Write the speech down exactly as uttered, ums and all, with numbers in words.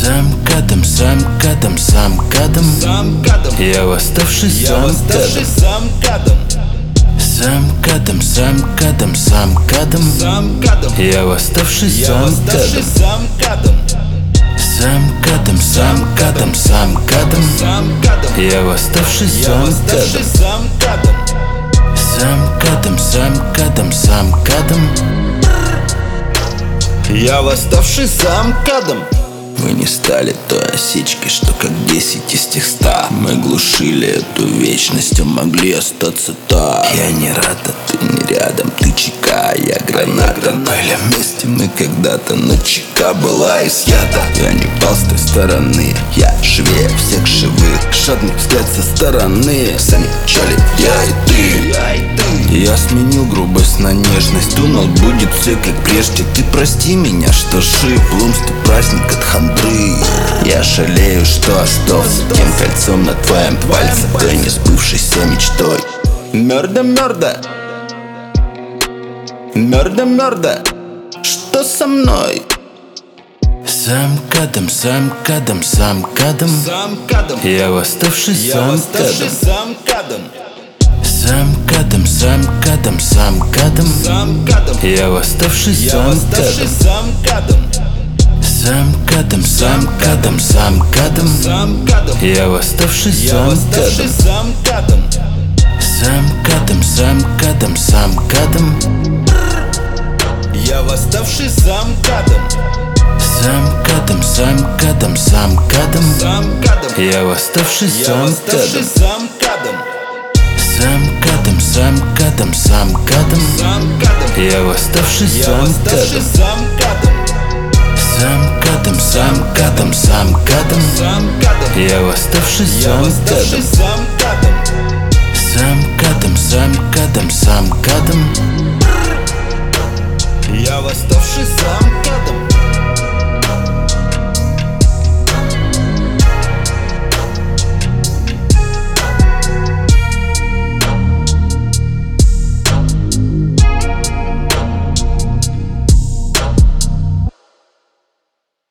Замкадом, замкадом, замкадом, замкадом. Я восставший Я восставший замкадом. замкадом. Замкадом, замкадом, замкадом, Замкадом. Я восставший Я восставший замкадом. замкадом. Замкадом, замкадом, замкадом, Замкадом. Я восставший Я восставший замкадом. замкадом. Замкадом, замкадом, замкадом, Я восставший замкадом. Мы не стали той осечкой, что как десять из тех ста. Мы глушили эту вечность, а могли остаться так. Я не рад, а ты не рядом. Ты чека, а я граната. Были вместе мы когда-то, но чека была изъята. Я не пал с той стороны, я живее всех живых. Жадный взгляд со стороны, замечали я и ты. Я и ты. Я сменил грубость на нежность. Думал, будет все как прежде. Ты прости меня, что жив. Лумский праздник от хандры. Я жалею, что остался тем кольцом на твоем пальце, той несбывшейся мечтой. Мёрда-мёрда. Мёрда-мёрда. Что со мной? Замкадом, замкадом, замкадом, Замкадом. Я восставший Я восставший замкадом. замкадом. Замкадом, замкадом, замкадом, Замкадом. Я восставший Я восставший замкадом. замкадом. Замкадом, замкадом, замкадом, Замкадом. Я восставший Я восставший замкадом. замкадом. Замкадом, замкадом, замкадом, Я восставший замкадом. Замкадом, замкадом, замкадом, Замкадом. Я восставший Я восставший замкадом. замкадом. Замкадом, замкадом, замкадом, Замкадом. Я восставший Я восставший замкадом. замкадом. Замкадом, замкадом, замкадом, Замкадом. Я восставший Я восставший замкадом. замкадом. Замкадом, замкадом, замкадом, Я восставший замкадом.